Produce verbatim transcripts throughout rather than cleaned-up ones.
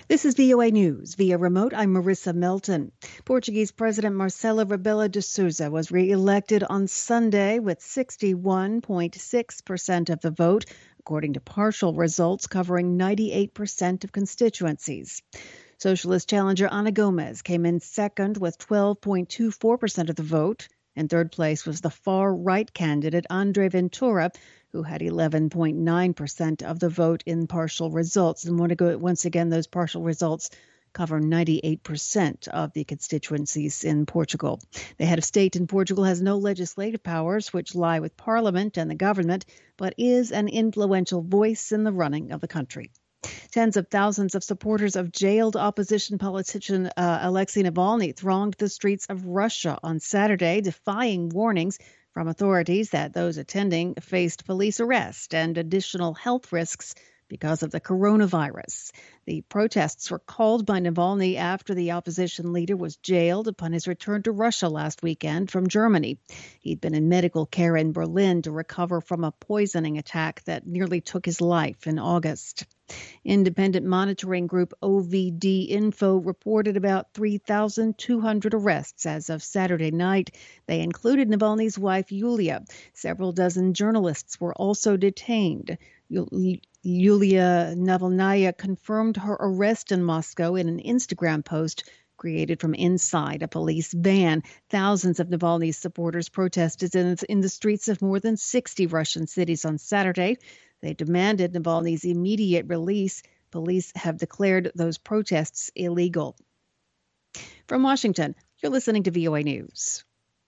This is V O A News. Via remote, I'm Marissa Melton. Portuguese President Marcelo Rebelo de Sousa was re-elected on Sunday with sixty-one point six percent of the vote, according to partial results covering ninety-eight percent of constituencies. Socialist challenger Ana Gomes came in second with twelve point two four percent of the vote. In third place was the far-right candidate André Ventura, who had eleven point nine percent of the vote in partial results. And once again, those partial results cover ninety-eight percent of the constituencies in Portugal. The head of state in Portugal has no legislative powers, which lie with parliament and the government, but is an influential voice in the running of the country. Tens of thousands of supporters of jailed opposition politician uh, Alexei Navalny thronged the streets of Russia on Saturday, defying warnings from authorities that those attending faced police arrest and additional health risks because of the coronavirus. The protests were called by Navalny after the opposition leader was jailed upon his return to Russia last weekend from Germany. He'd been in medical care in Berlin to recover from a poisoning attack that nearly took his life in August. Independent monitoring group O V D Info reported about three thousand two hundred arrests as of Saturday night. They included Navalny's wife, Yulia. Several dozen journalists were also detained. Yulia Navalnaya confirmed her arrest in Moscow in an Instagram post created from inside a police van. Thousands of Navalny's supporters protested in, in the streets of more than sixty Russian cities on Saturday. They demanded Navalny's immediate release. Police have declared those protests illegal. From Washington, you're listening to V O A News.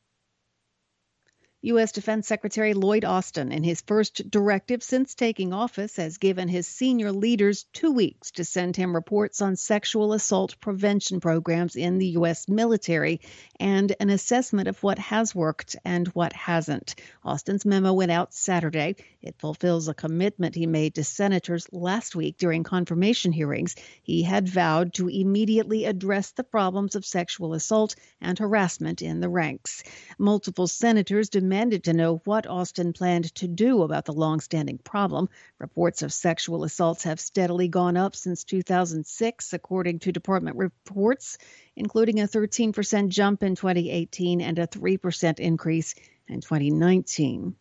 U S. Defense Secretary Lloyd Austin, in his first directive since taking office, has given his senior leaders two weeks to send him reports on sexual assault prevention programs in the U S military and an assessment of what has worked and what hasn't. Austin's memo went out Saturday. It fulfills a commitment he made to senators last week during confirmation hearings. He had vowed to immediately address the problems of sexual assault and harassment in the ranks. Multiple senators demanded demanded to know what Austin planned to do about the long-standing problem. Reports of sexual assaults have steadily gone up since two thousand six, according to department reports, including a thirteen percent jump in twenty eighteen and a three percent increase in twenty nineteen.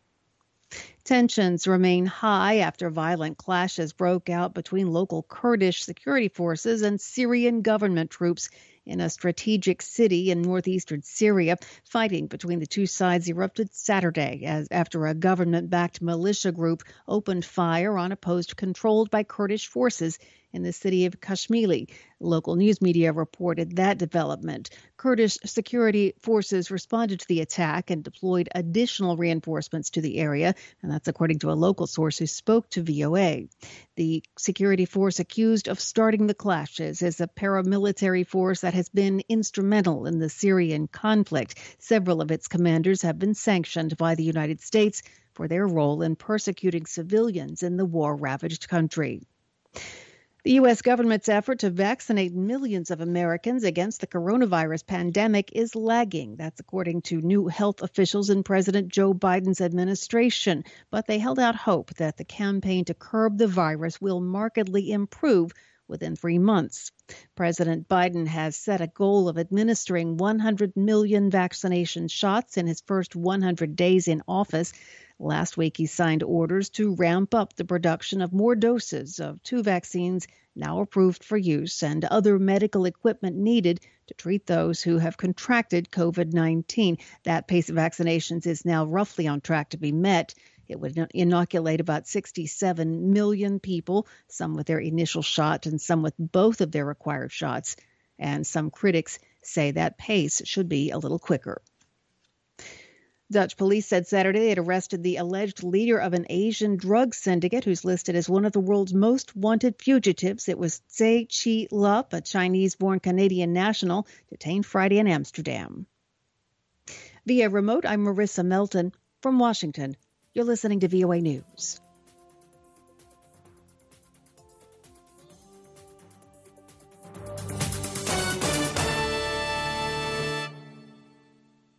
Tensions remain high after violent clashes broke out between local Kurdish security forces and Syrian government troops in a strategic city in northeastern Syria. Fighting between the two sides erupted Saturday as after a government-backed militia group opened fire on a post controlled by Kurdish forces in the city of Kashmili. Local news media reported that development. Kurdish security forces responded to the attack and deployed additional reinforcements to the area, and that's according to a local source who spoke to V O A. The security force accused of starting the clashes is a paramilitary force that has been instrumental in the Syrian conflict. Several of its commanders have been sanctioned by the United States for their role in persecuting civilians in the war-ravaged country. The U S government's effort to vaccinate millions of Americans against the coronavirus pandemic is lagging. That's according to new health officials in President Joe Biden's administration. But they held out hope that the campaign to curb the virus will markedly improve within three months. President Biden has set a goal of administering one hundred million vaccination shots in his first one hundred days in office. Last week, he signed orders to ramp up the production of more doses of two vaccines now approved for use and other medical equipment needed to treat those who have contracted COVID nineteen. That pace of vaccinations is now roughly on track to be met. It would inoculate about sixty-seven million people, some with their initial shot and some with both of their required shots. And some critics say that pace should be a little quicker. Dutch police said Saturday they had arrested the alleged leader of an Asian drug syndicate who's listed as one of the world's most wanted fugitives. It was Tse Chi Lup, a Chinese-born Canadian national, detained Friday in Amsterdam. Via remote, I'm Marissa Melton from Washington. You're listening to V O A News.